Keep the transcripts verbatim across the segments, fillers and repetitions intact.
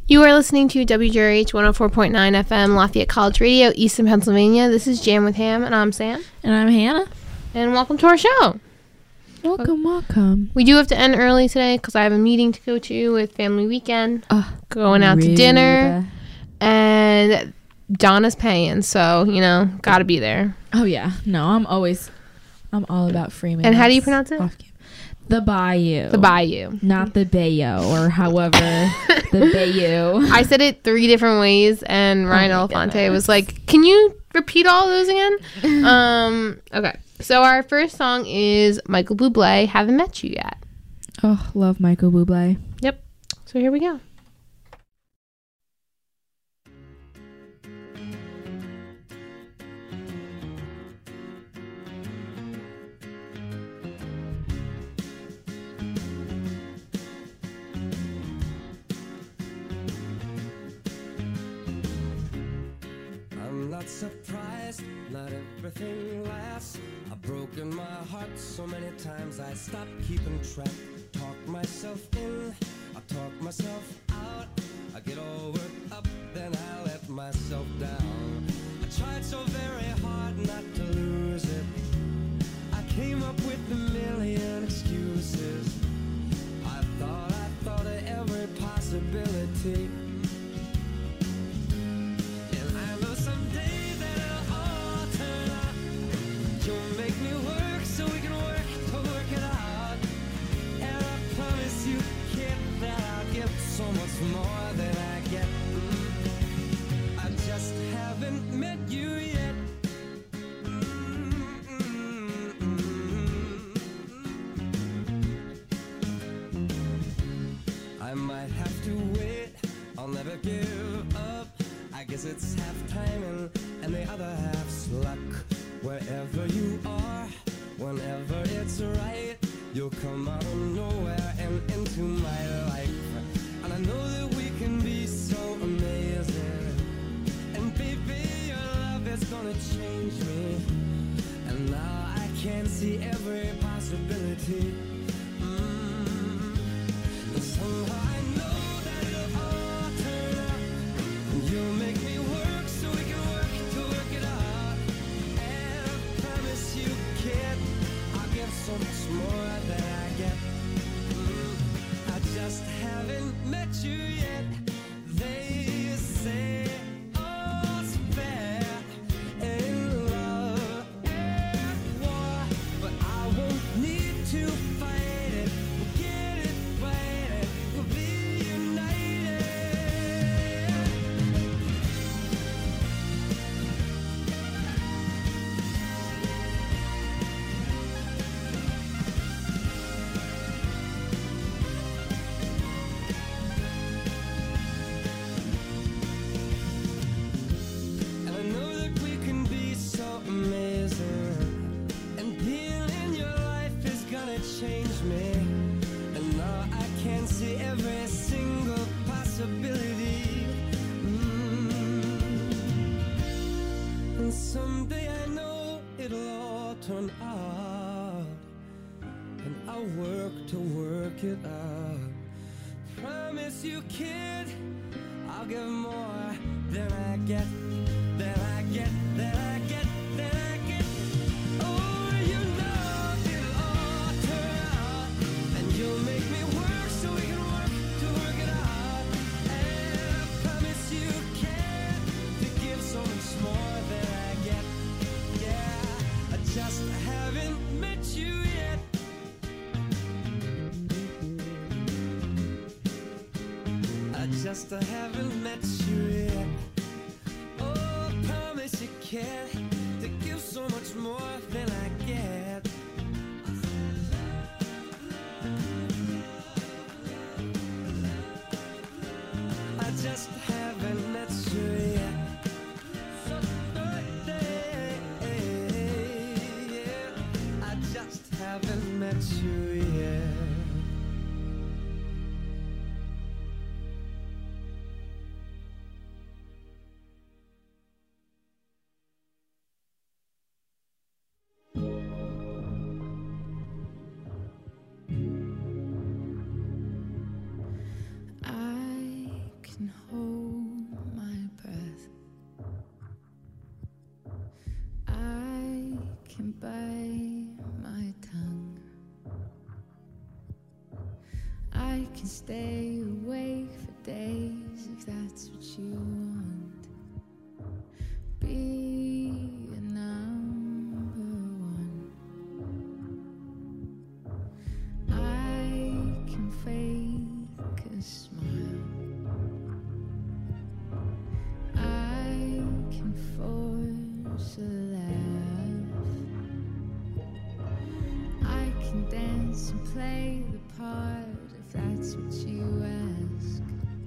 You are listening to W J R H one oh four point nine F M, Lafayette College Radio, Easton, Pennsylvania. This is Jam with Ham, and I'm Sam. And I'm Hannah. And welcome to our show. Welcome, welcome. We do have to end early today because I have a meeting to go to with Family Weekend. Uh, going out rude. to dinner. And Donna's paying, so, you know, gotta be there. Oh, yeah. No, I'm always, I'm all about Freeman. And how do you pronounce it? The Bayou. The Bayou. Not the Bayo, or however, the Bayou. I said it three different ways, and Ryan oh Elefante was like, can you repeat all those again? um, okay. So our first song is Michael Bublé, Haven't Met You Yet. Oh, love Michael Bublé. Yep. So here we go. I'm not surprised, not everything lasts. I've broken my heart so many times I stopped keeping track. Talk myself in, I talk myself out. I get all worked up, then I let myself down. I tried so very hard not to lose it. I came up with a million excuses. I thought, I thought of every possibility. More than I get. mm. I just haven't met you yet. mm I might have to wait, I'll never give up. I guess it's half timing and the other half's luck. Wherever you are, whenever it's right, you'll come out of nowhere and into my life. And I know that we can be so amazing. And baby, your love is gonna change me. And now I can see every possibility. mm. And somehow I know that it'll all turn out. And you'll make me work so we can work to work it out. And I promise you, kid, I'll give so much more than I get. mm. I just haven't met you yet. They say all's fair in love and war, but I won't need to fight it. We'll get it right, we'll be united. Every single possibility. mm. And someday I know it'll all turn out, and I'll work to work it out. Promise you, kid, I'll give more than I get, than I get, than I get, than I get. Oh, you know it'll all turn out, and you'll make me work so we can work to work it out. And I promise you can to give so much more than I get. Yeah, I just haven't met you yet. I just haven't met you yet. Oh, I promise you can to give so much more than I get. I just haven't met you yet. So birthday, yeah. I just haven't met you yet. can bite my tongue. I can stay awake for days if that's what you want. Be a number one. I can fake a smile. I can force a laugh. I can dance and play the part if that's what you ask.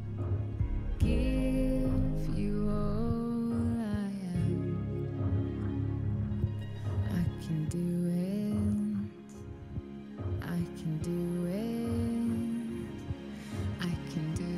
Give you all I am. I can do it. I can do it. I can do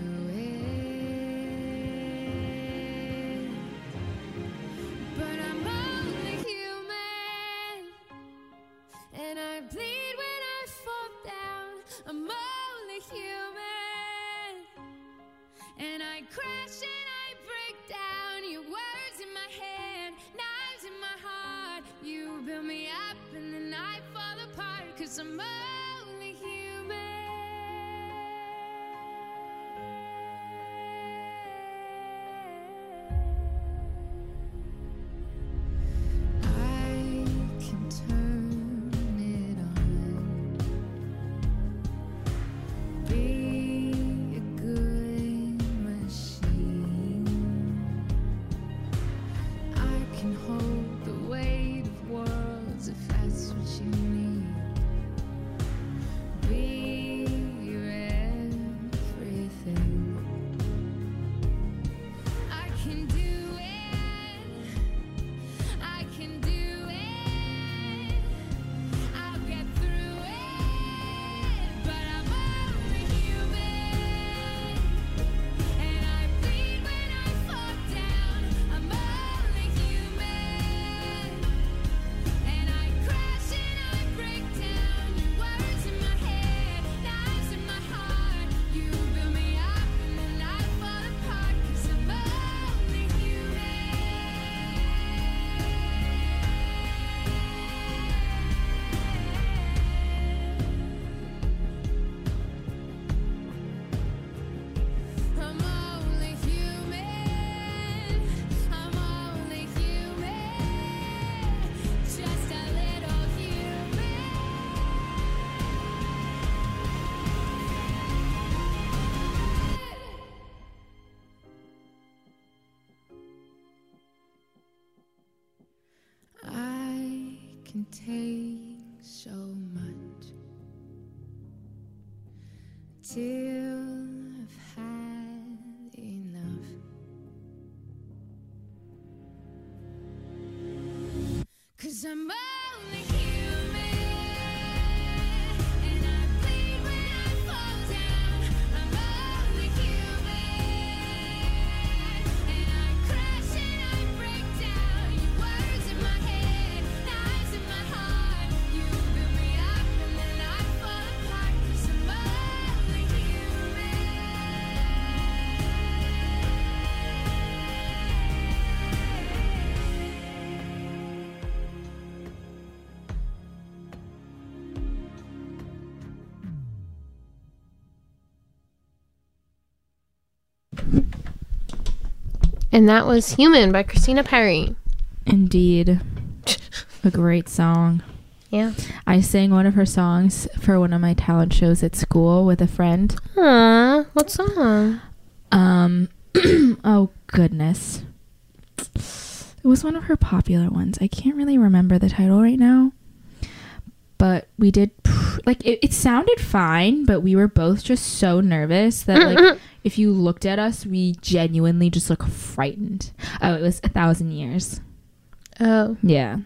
it. But I'm only human, and I bleed when I fall down. I'm only human, and I crash and I break down. Your words in my head, knives in my heart. You build me up and then I fall apart, 'cause I'm only human. I can turn it on. Be a good machine. I can hold the weight of worlds if that's what you need. Be your everything. I can do it. I can do it. I'll get through it. But I'm only human, and I bleed when I fall down. I'm only human, and I crash and I break down. Your words in my head, knives in my heart. You build me up and then I fall apart, 'cause I'm only human. I'm only human. I'm only human. Just a little human. I can take so much till I've had enough. 'Cause I'm only human, and I bleed when I fall down. I'm only human, and I crash and I break down. Your words in my head, knives in my heart. You build me up and then I fall apart, 'cause I'm only And that was Human by Christina Perri. Indeed. A great song. Yeah. I sang one of her songs for one of my talent shows at school with a friend. Aw, what song? Um, oh goodness. It was one of her popular ones. I can't really remember the title right now. But we did, pr- like, it, it sounded fine, but we were both just so nervous that, like, if you looked at us, we genuinely just look frightened. Oh, it was A Thousand Years. Oh. Yeah.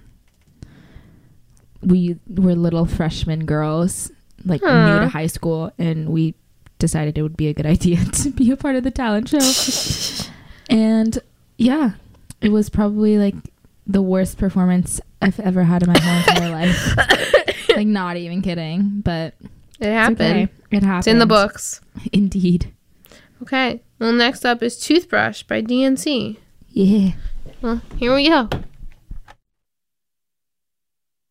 We were little freshman girls, like, Aww. new to high school, and we decided it would be a good idea to be a part of the talent show. And, yeah, it was probably, like, the worst performance I've ever had in my whole entire life. Like, not even kidding, but It happened. okay. It happened. It's in the books. Indeed. Okay. Well, next up is Toothbrush by D N C. Yeah. Well, here we go.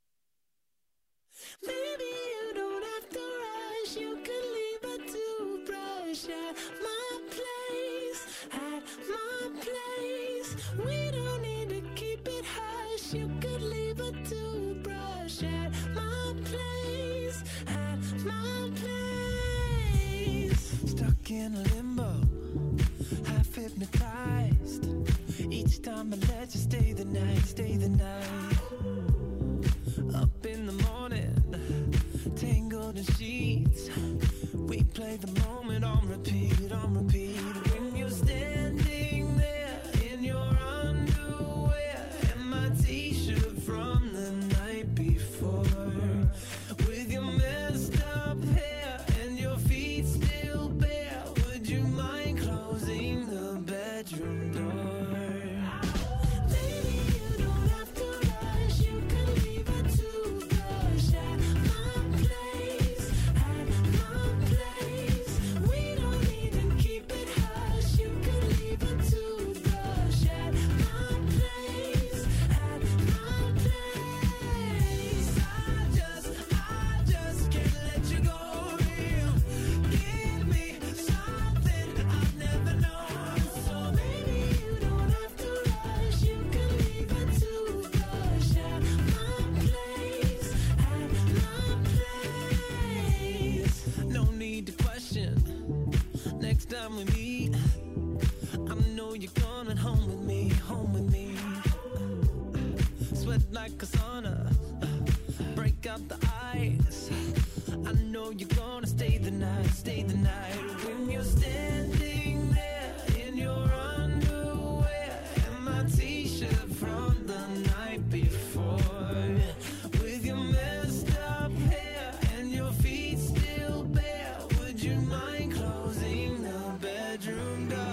it like a sauna. Uh, break out the ice. I know you're gonna stay the night, stay the night. When you're standing there in your underwear and my t-shirt from the night before, with your messed up hair and your feet still bare, would you mind closing the bedroom door?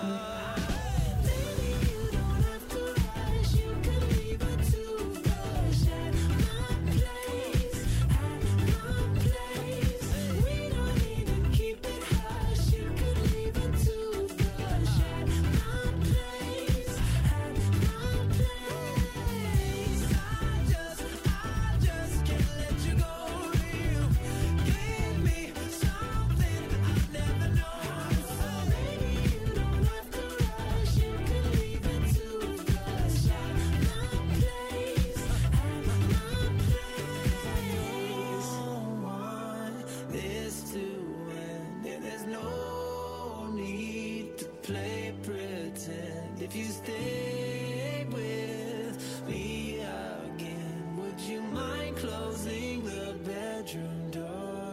If you stay with me again, would you mind closing the bedroom door?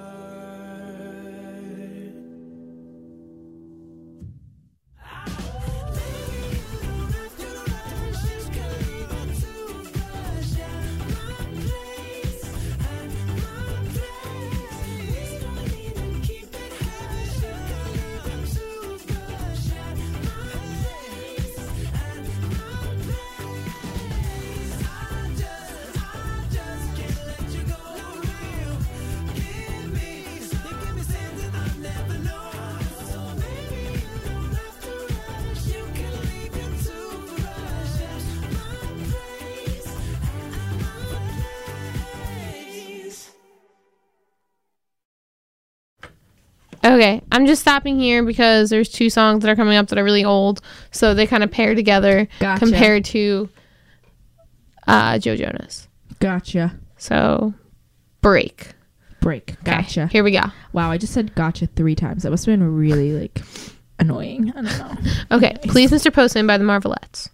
Okay, I'm just stopping here because there's two songs that are coming up that are really old, so they kind of pair together Gotcha. compared to uh, Joe Jonas. Gotcha. So, break. Break. Okay, Gotcha. here we go. Wow, I just said gotcha three times. That must have been really, like, annoying. I don't know. Okay, Please Mister Postman by the Marvelettes.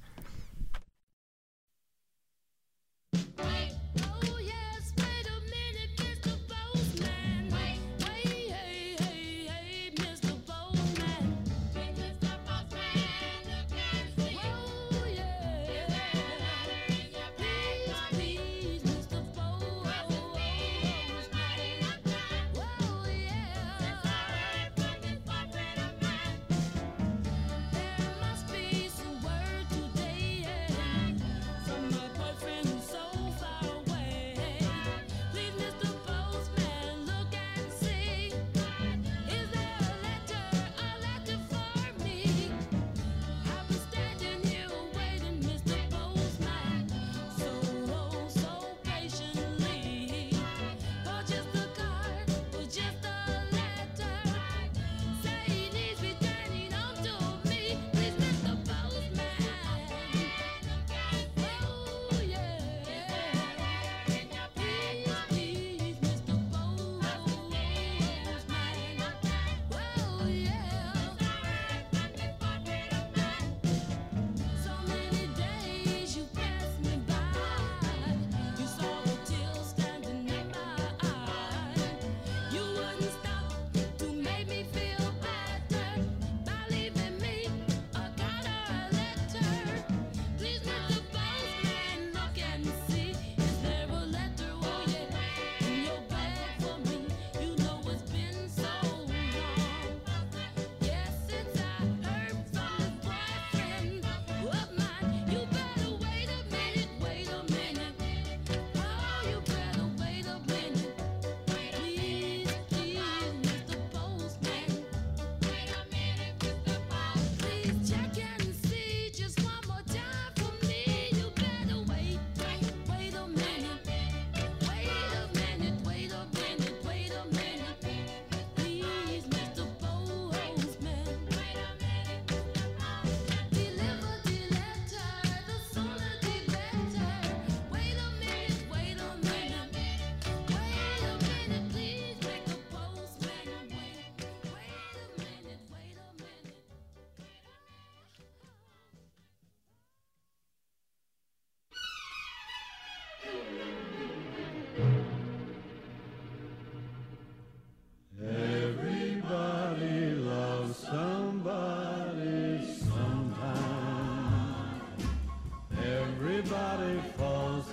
Oh yes, wait a minute, Mister Postman. Wait, wait, hey, hey, hey, Mister Postman. Mister Postman, oh yeah. Please, please, Mister Postman. Oh yeah. There must be some word to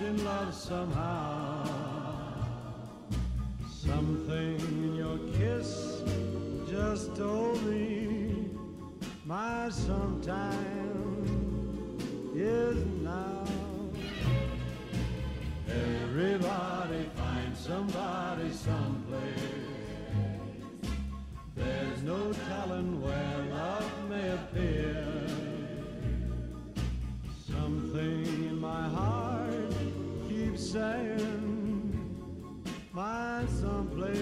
in love somehow. Something in your kiss just told me my sometime is now. Everybody finds somebody someplace. There's no telling where love may appear. Something in my heart keeps saying my someplace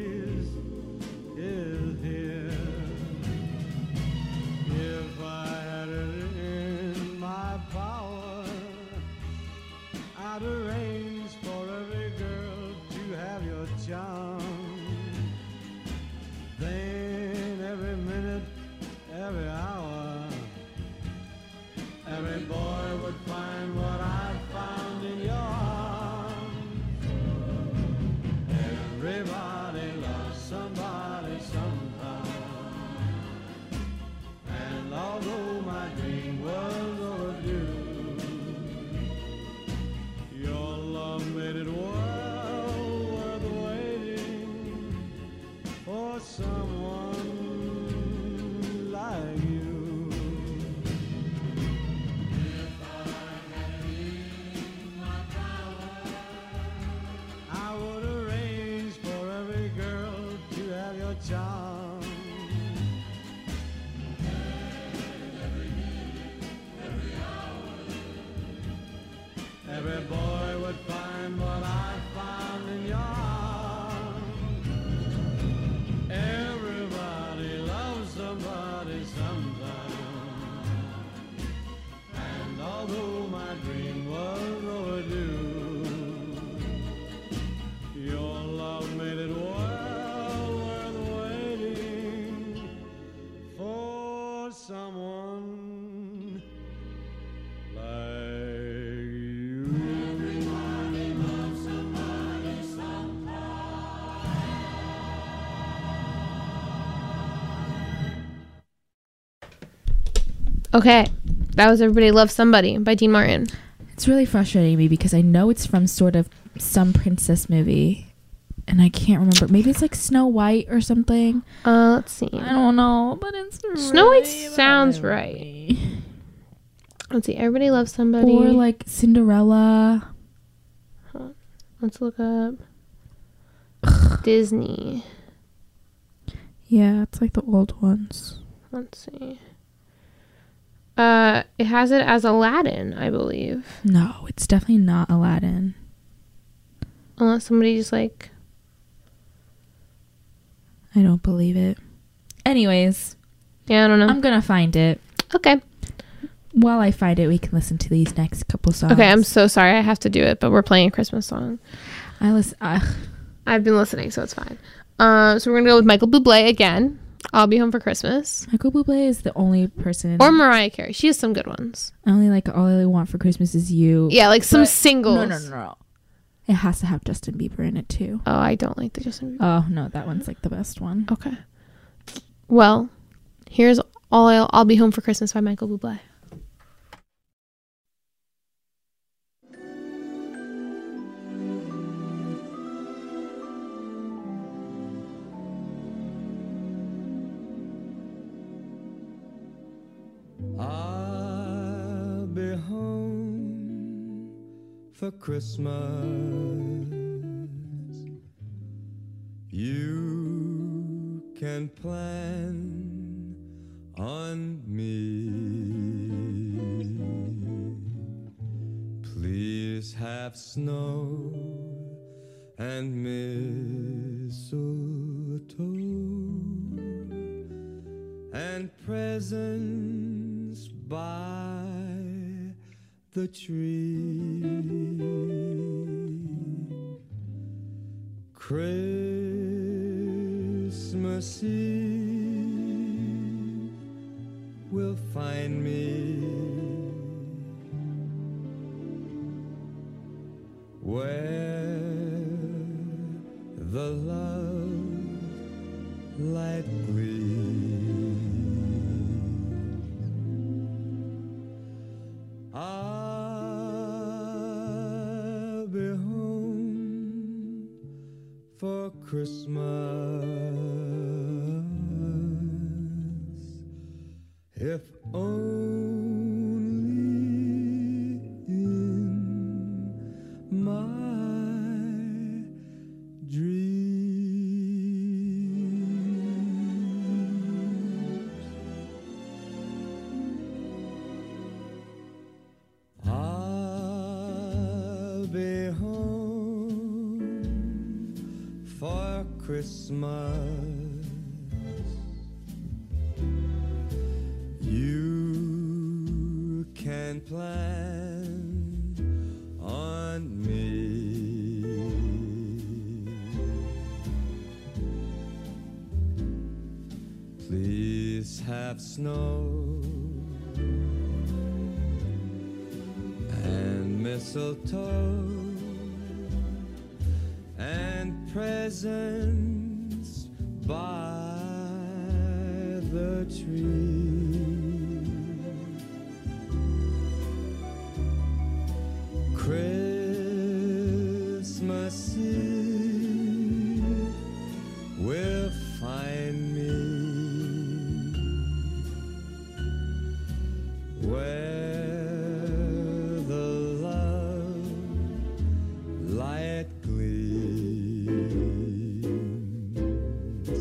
is here. If I had it in my power, I'd arrange for every girl to have your charm. Then every minute, every hour, every boy would find what I found in your arms. Everybody loves somebody sometime. And although my dream was overdue, your love made it well worth waiting for someone like you. If I had it in my power, I would arrange for every girl to have your charm. Every minute, every hour, every boy would find what I found in your arms. Everybody loves somebody sometime. And although my dream was overdue, your love made it well worth waiting for someone like you. Everybody loves somebody sometime. Okay, that was Everybody Loves Somebody by Dean Martin. It's really frustrating me because I know it's from sort of some princess movie, and I can't remember. Maybe it's like Snow White or something. Uh, let's see. I don't know, but it's Snow White really sounds bad right. movie. Let's see. Everybody Loves Somebody. Or like Cinderella. Let's look up Disney. Yeah, it's like the old ones. Let's see. Uh, it has it as Aladdin, I believe. No, it's definitely not Aladdin. Unless somebody just like. I don't believe it. Anyways, Yeah, I don't know. I'm gonna find it. Okay. While I find it, we can listen to these next couple songs. Okay, I'm so sorry I have to do it, but we're playing a Christmas song. I listen. Uh, I've been listening, so it's fine. Uh, so we're gonna go with Michael Bublé again. I'll Be Home for Christmas. Michael Bublé is the only person. Or Mariah Carey. She has some good ones. I only like All I Want for Christmas Is You. Yeah, like some But- singles. No, no, no, no. It has to have Justin Bieber in it too. Oh, I don't like the Justin Bieber. Oh no, that one's like the best one. Okay. Well, here's All I'll, I'll Be Home for Christmas by Michael Bublé. I'll be home for Christmas. You can plan on me. Please have snow and mistletoe and presents by the tree. Christmas Eve will find me where the love light gleams. I for Christmas. If only in my dreams I'll be home for Christmas. You can plan on me. Please have snow and mistletoe and presents by the tree. Christmas Eve will find me where the love light gleams.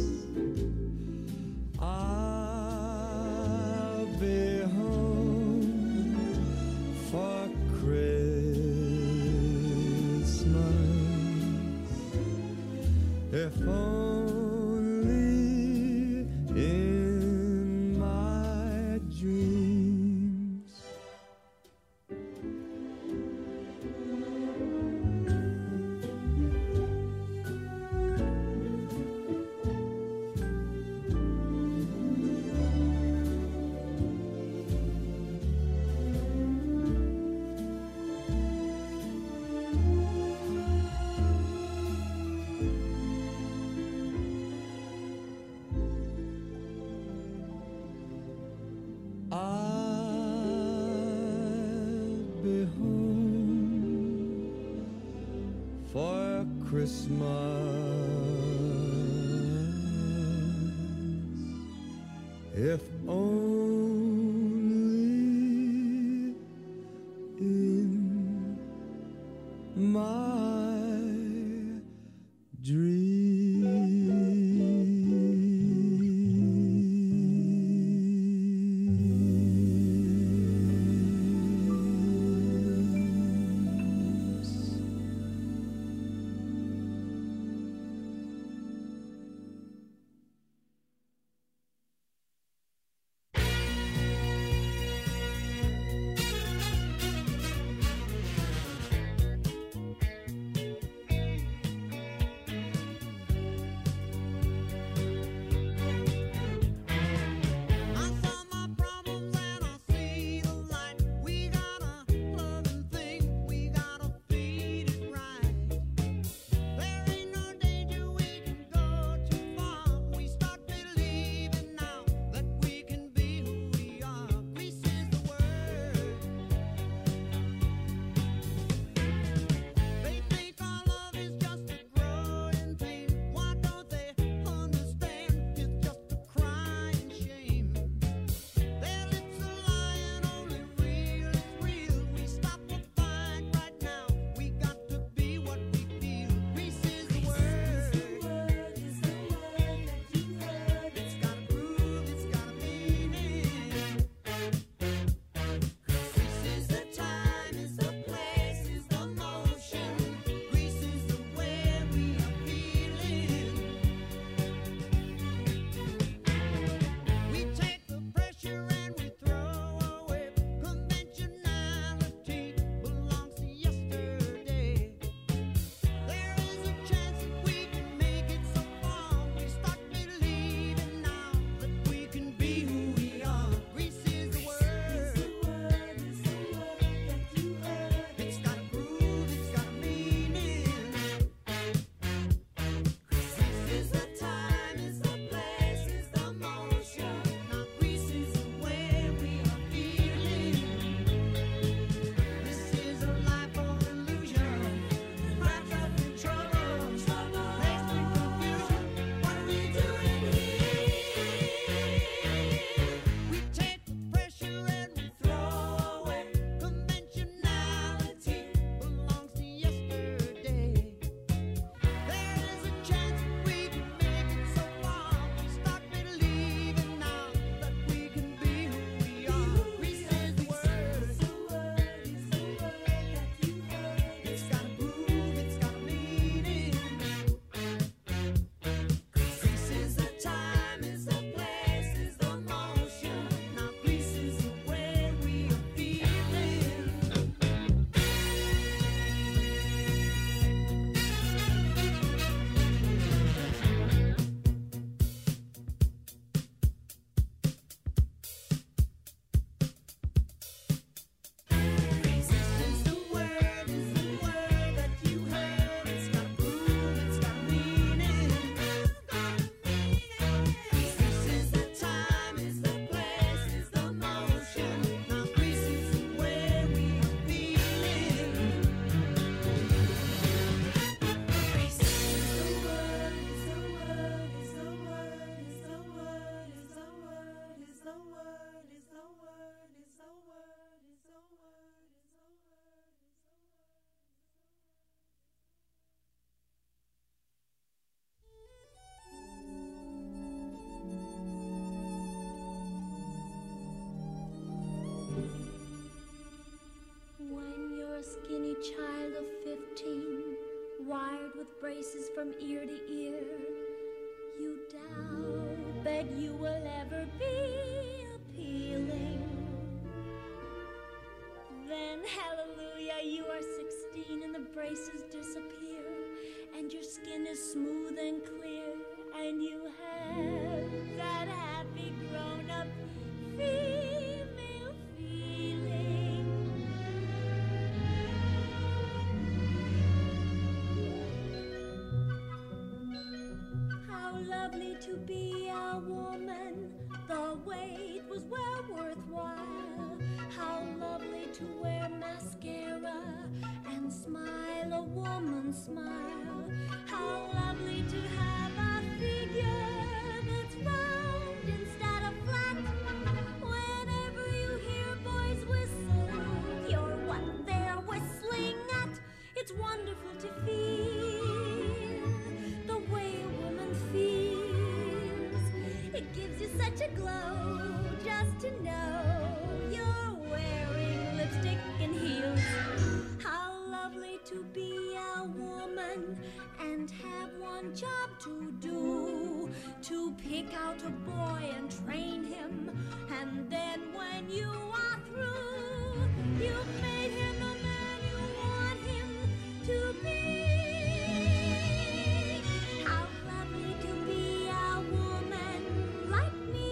I'll be home for Christmas, if only in my dreams. I'll be home for Christmas, if only in my dreams. fifteen, wired with braces from ear to ear. You doubt that you will ever be appealing. Then, hallelujah, you are sixteen and the braces disappear, and your skin is smooth and clear, and you have that happy grown-up female feeling. How lovely to be a woman, the wait was well worthwhile. How lovely to wear mascara and smile a woman's smile. How lovely to have a figure that's round instead of flat. Whenever you hear boys whistle, you're what they're whistling at. It's wonderful to feel the way a woman feels. It gives you such a glow just to know you're wearing lipstick and heels. How lovely to be a woman and have one job to do, to pick out a boy and train him, and then when you are through, you've made him the man you want him to be. How lovely to be a woman like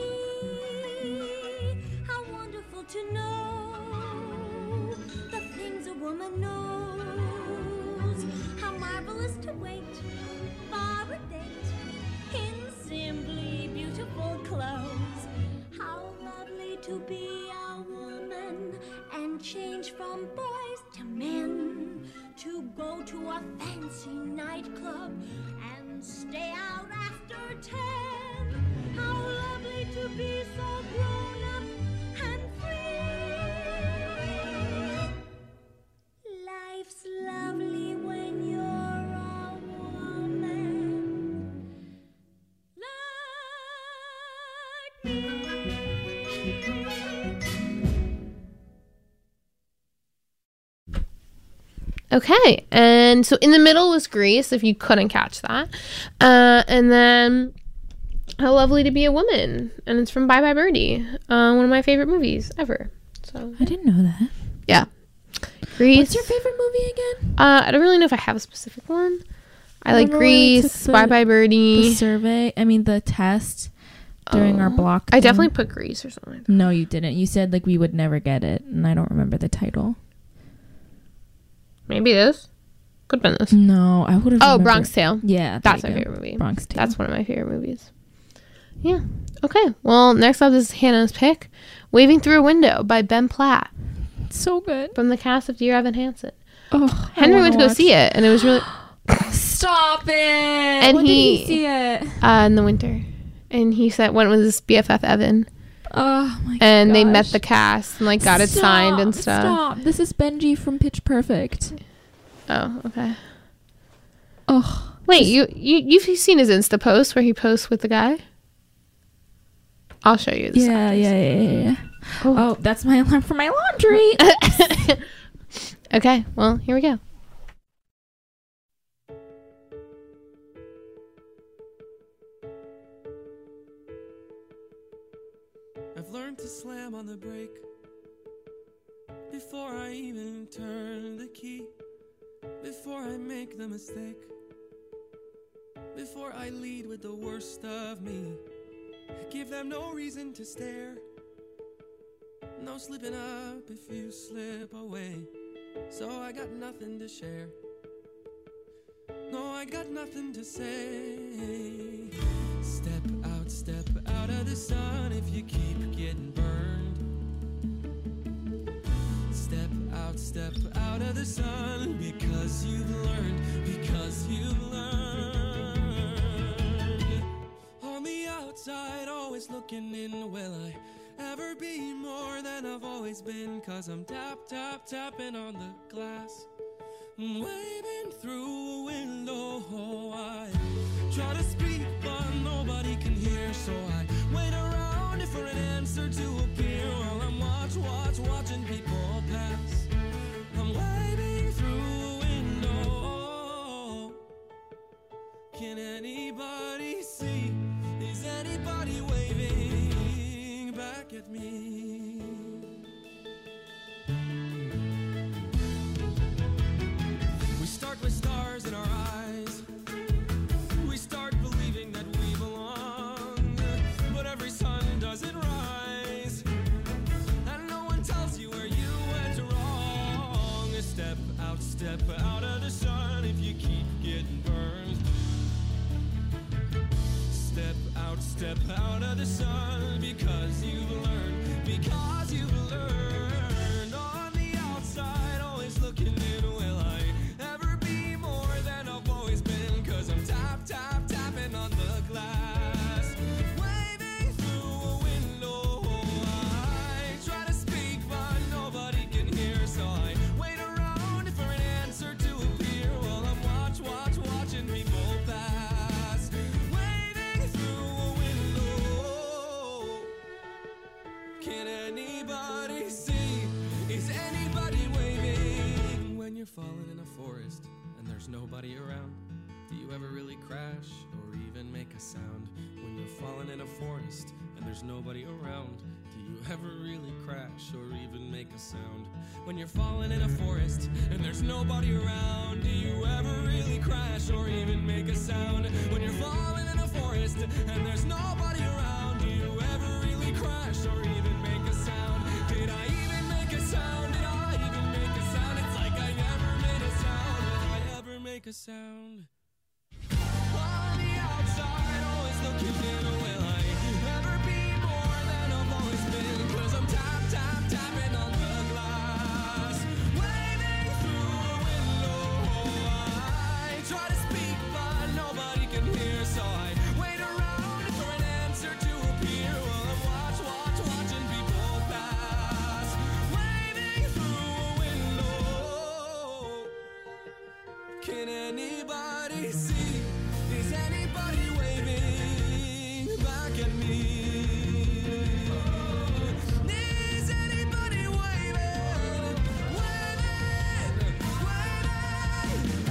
me. How wonderful to know the things a woman knows. How marvelous to wait for a date in simply beautiful clothes. How lovely to be a woman and change from boys to men, to go to a fancy nightclub and stay out after ten. How lovely to be so grown up and free. Life's lovely when you're a woman like me. Okay, and so in the middle was Grease, if you couldn't catch that. Uh, and then How Lovely to Be a Woman, and it's from Bye Bye Birdie, uh, one of my favorite movies ever. So I didn't know that. yeah, Grease. What's your favorite movie again? Uh, I don't really know if I have a specific one. I like Remember when we took Grease, the- Bye Bye The Birdie. survey, I mean the test during our Oh. block. I thing. definitely put Grease or something like that. No, you didn't. You said like we would never get it, and I don't remember the title. Maybe this. Could have been this. No, I would have. Oh, Bronx Tale. Yeah, there That's you my go. favorite movie. Bronx Tale. That's one of my favorite movies. Yeah. Okay. Well, next up is Hannah's pick, Waving Through a Window by Ben Platt so good. from the cast of Dear Evan Hansen. Oh, Henry went to go see it, and it was really Stop it! And when he- did he see it? uh, in the winter. And he said went with his B F F Evan, Oh my god! and they met the cast and like got it signed and stuff. Stop! This is Benji from Pitch Perfect. Oh, okay. Oh, Wait, you you you've seen his Insta post where he posts with the guy? I'll show you. This yeah, yeah, yeah, yeah, yeah. Oh. Oh, that's my alarm for my laundry. Okay. Well, here we go. I've learned to slam on the brake before I even turn the key, before I make the mistake, before I lead with the worst of me. Give them no reason to stare, no slipping up if you slip away. So I got nothing to share, no, I got nothing to say. Step out, step out of the sun if you keep getting burned. Step out, step out of the sun because you've learned, because you've learned. On the outside, always looking in, will I ever be more than I've always been? Cause I'm tap, tap, tapping on the glass, waving through a window. I try to speak but nobody can hear, so I wait around for an answer to appear while I'm watch, watch, watching people pass. I'm waving through a window. Can anybody see? Is anybody waving back at me? We start with stars in our eyes. We start believing that we belong, but every sun doesn't rise, and no one tells you where you went wrong. Step out, step out of the sun if you keep getting burned. Step out, step out of the sun because you've learned, because you've learned. On the outside, always looking in, will I ever be more than I've always been? Cause I'm tap, tap, tapping on the glass, waving through a window. I try to speak but nobody can hear, so I wait around for an answer to appear while I'm watch, watch, watching people pass, waving through a window. Can anybody see? Is anybody waving? When you're falling in a forest and there's nobody around, do you ever really crash or even make a sound? When you're falling in a forest and there's nobody around, do you ever really crash or even make a sound? When you're falling in a forest and there's nobody around, do you ever really crash or even make a sound? When you're falling in a forest and there's nobody around, do you ever really crash or even make a sound? Did I even make a sound? Did I even make a sound? It's like I never made a sound. Did I ever make a sound? On the outside, always looking in, will I ever be more than I've always been? Cause I'm tap, tap, tapping on the glass, waving through a window. I try to speak but nobody can hear, so I wait around for an answer to appear while I'm watch, watch, watching people pass, waving through a window. Can anybody see? Is anybody waving back at me? Is anybody waving, waving, waving?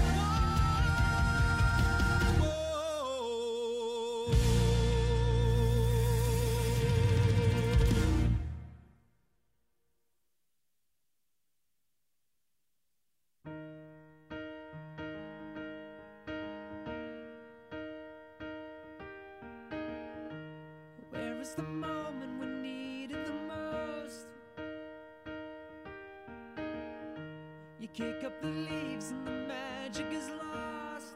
Where is the moment we needed the most? You kick up the leaves and the magic is lost.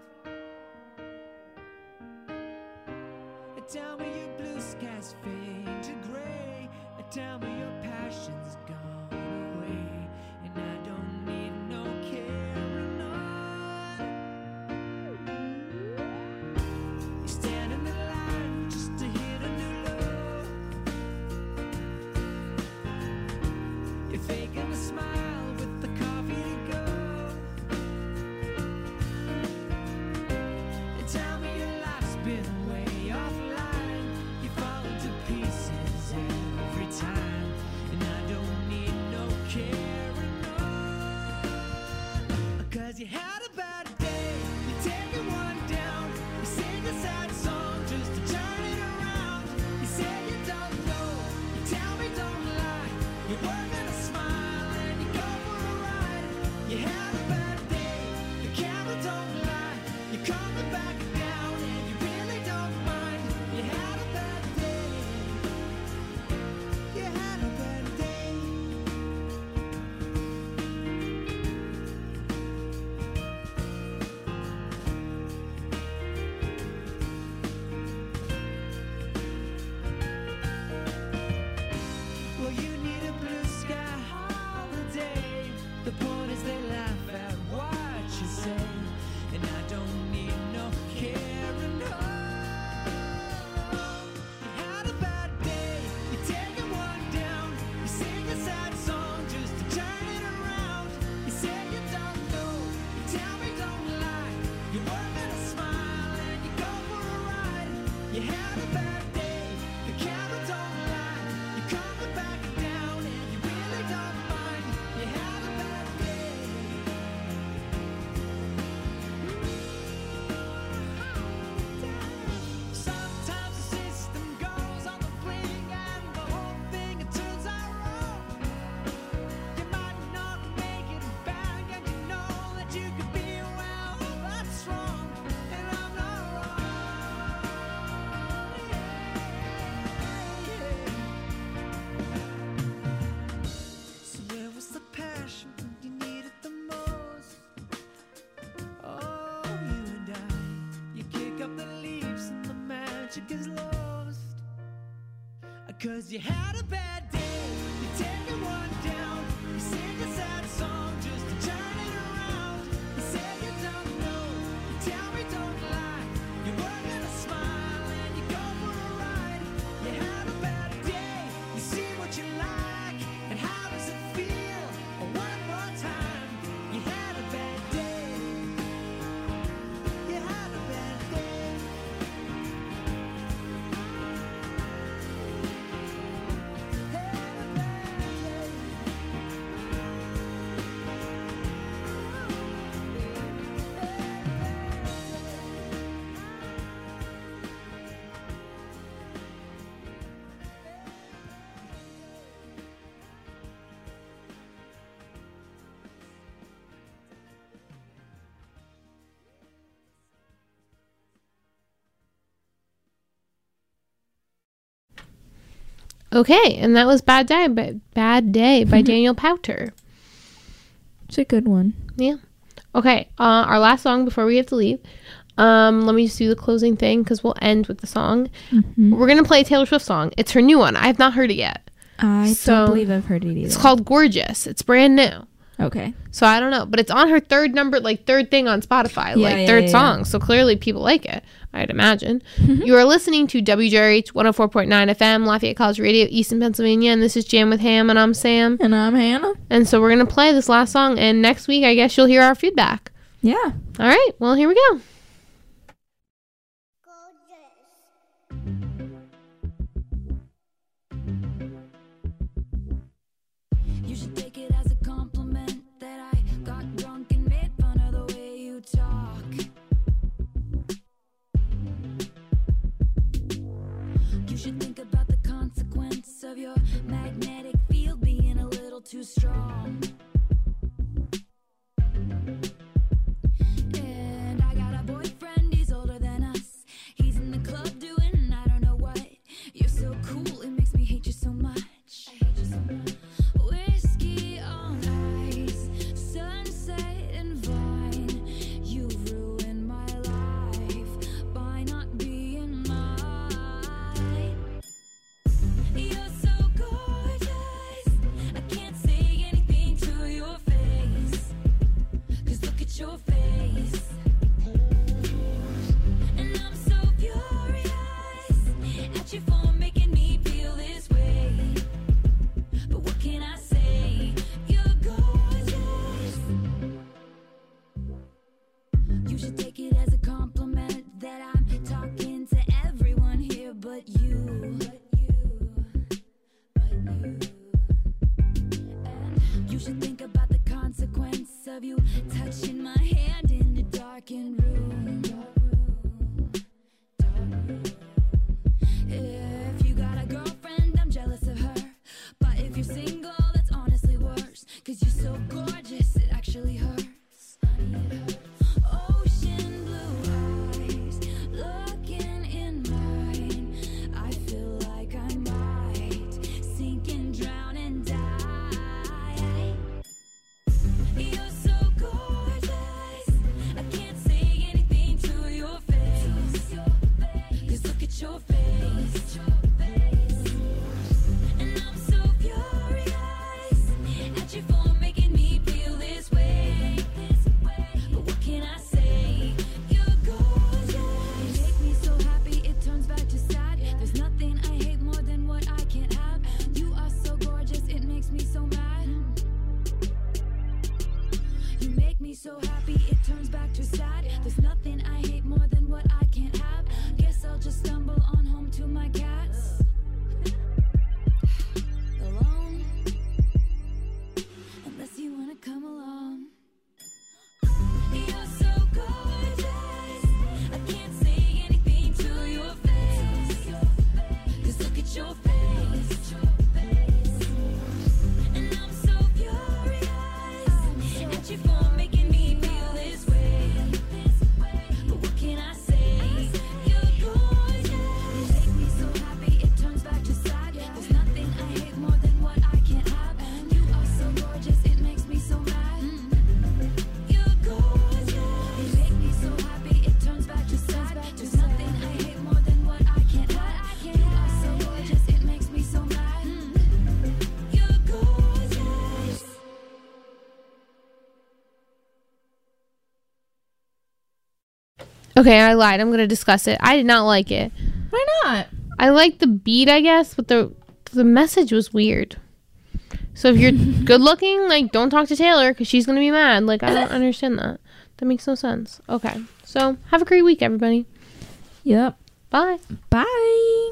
Tell me your blue skies fade to gray. Tell me your passion's gone away, and I don't need no carrying on. You stand in the line just to hit a new low. You're faking a smile with the coffee to go. And tell me your life's been way offline. You fall into pieces every time, and I don't need no carrying on. Cause you had a bad day, you take it one down. You sing a sad song just to turn it around. You say you don't know, you tell me don't lie. You're working a smile and you go for a ride. You had a bad day, the camera don't lie. You're coming back down and you really don't mind. You had a bad day, you had a bad day. picture gets lost. Cause you had a bad day, you take one down, you sing a sad song just to turn it around. You say you don't know, you tell me don't lie, you were gonna smile and you go for a ride. You had a bad day, you see what you like, and how does it feel? Oh, one more time, you had a bad day, you had a bad day. Okay, and that was Bad Day by, Bad Day by Daniel Powter. It's a good one. Yeah. Okay, uh, our last song before we have to leave. Um, let me just do the closing thing because we'll end with the song. Mm-hmm. We're going to play a Taylor Swift song. It's her new one. I have not heard it yet. I So, don't believe I've heard it either. It's called Gorgeous. It's brand new. Okay. So I don't know, but it's on her third number, like third thing on Spotify, Yeah, like yeah, third yeah, song. yeah. So clearly people like it, I'd imagine. You are listening to W J R H one oh four point nine F M, Lafayette College Radio, Easton, Pennsylvania, and this is Jam with Ham, and I'm Sam. And I'm Hannah. And so we're going to play this last song, and next week I guess you'll hear our feedback. Yeah. All right, well, here we go. You should take it as a compliment that I got drunk and made fun of the way you talk. You should think about the consequence of your magnetic field being a little too strong. And I got a boyfriend, he's older than us. He's in the club doing I don't know what. You're so cool, it makes me hate you so much. I hate you so much. Whiskey on ice, sunset and vine. You ruined my life by not being mine. You're so gorgeous, I can't say anything to your face. Cause look at your face. And I'm so furious at you for making me feel this way. But what can I say? You're gorgeous. You should take it as a compliment that I'm talking to everyone here but you. But you. But you. And you should think about the consequence of you touching my hand in a darkened room. Dark room. Dark room. If you got a girlfriend, I'm jealous of her. But if you're single, that's honestly worse. Cause you're so gorgeous, it actually hurts. Honey, it hurts. Ocean Okay, I lied. I'm gonna discuss it. I did not like it. Why not? I liked the beat, I guess, but the the message was weird. So if you're good looking, like, don't talk to Taylor because she's gonna be mad. Like, I don't understand that. That makes no sense. Okay, so have a great week, everybody. Yep. Bye. Bye.